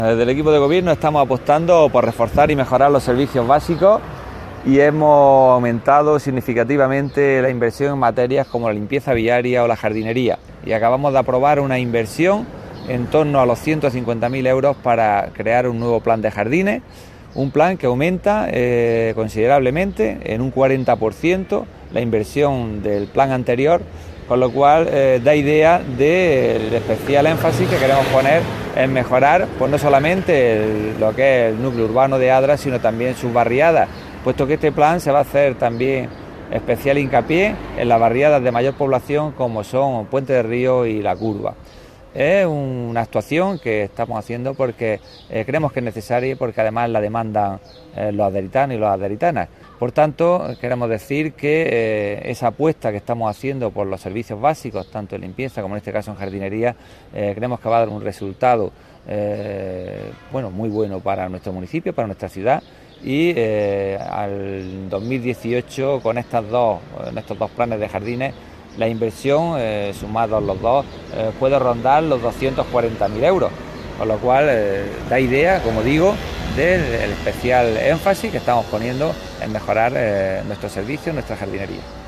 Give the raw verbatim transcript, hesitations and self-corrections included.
Desde el equipo de gobierno estamos apostando por reforzar y mejorar los servicios básicos y hemos aumentado significativamente la inversión en materias como la limpieza viaria o la jardinería. Y acabamos de aprobar una inversión en torno a los ciento cincuenta mil euros para crear un nuevo plan de jardines, un plan que aumenta eh, considerablemente en un cuarenta por ciento la inversión del plan anterior, con lo cual eh, da idea del especial énfasis que queremos poner en mejorar pues no solamente el, lo que es el núcleo urbano de Adra, sino también sus barriadas, puesto que este plan se va a hacer también especial hincapié en las barriadas de mayor población como son Puente del Río y La Curva. Es una actuación que estamos haciendo porque eh, creemos que es necesaria y porque además la demandan eh, los aderitanos y las aderitanas. Por tanto, queremos decir que eh, esa apuesta que estamos haciendo por los servicios básicos, tanto en limpieza como en este caso en jardinería, eh, creemos que va a dar un resultado eh, bueno, muy bueno para nuestro municipio, para nuestra ciudad. Y eh, al dos mil dieciocho, con estas dos, en estos dos planes de jardines, la inversión, eh, sumados los dos, eh, puede rondar los doscientos cuarenta mil euros, con lo cual eh, da idea, como digo, del especial énfasis que estamos poniendo en mejorar eh, nuestros servicios, nuestra jardinería.